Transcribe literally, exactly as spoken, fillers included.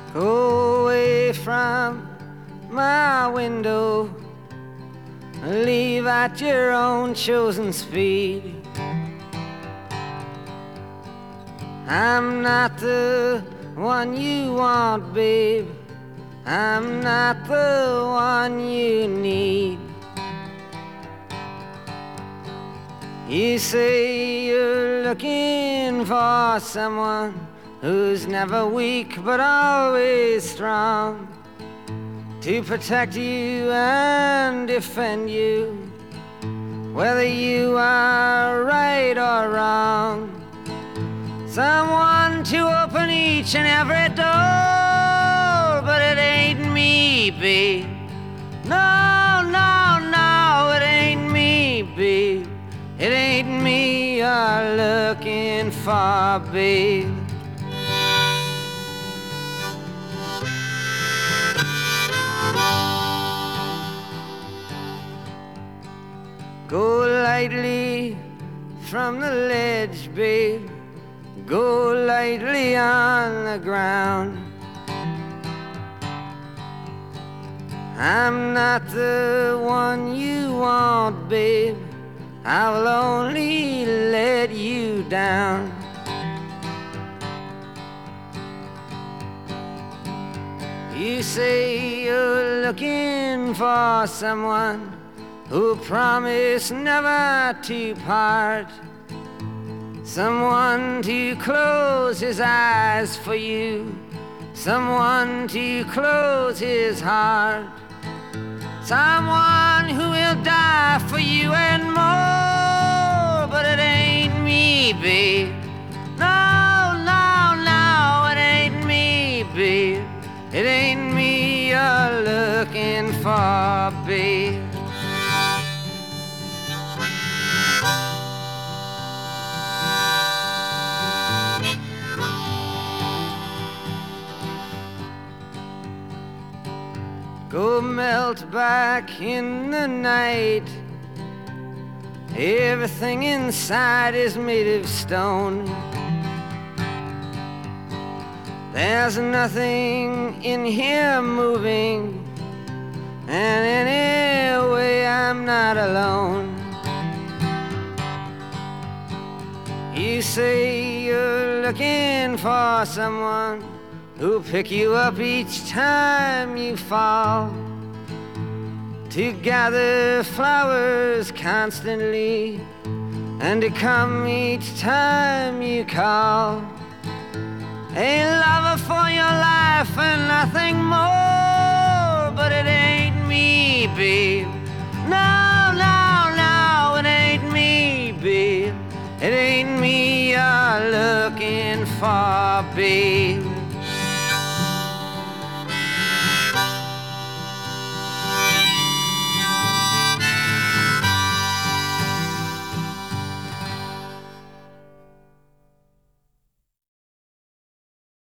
Go away from my window, leave at your own chosen speed. I'm not the one you want, babe. I'm not the one you need. You say you're looking for someone who's never weak but always strong, to protect you and defend you, whether you are right or wrong. Someone to open each and every door, but it ain't me, babe. No, no, no, it ain't me, babe. It ain't me you're looking for, babe. Go lightly from the ledge, babe. Go lightly on the ground. I'm not the one you want, babe. I will only let you down. You say you're looking for someone who promised never to part, someone to close his eyes for you, someone to close his heart, someone who will die for you and more. But it ain't me, babe. No, no, no, it ain't me, babe. It ain't me you're looking for, babe. Go melt back in the night. Everything inside is made of stone. There's nothing in here moving, and anyway I'm not alone. You say you're looking for someone who'll pick you up each time you fall, to gather flowers constantly, and to come each time you call. A lover for your life and nothing more. But it ain't me, babe. No, no, no, it ain't me, babe. It ain't me you're looking for, babe.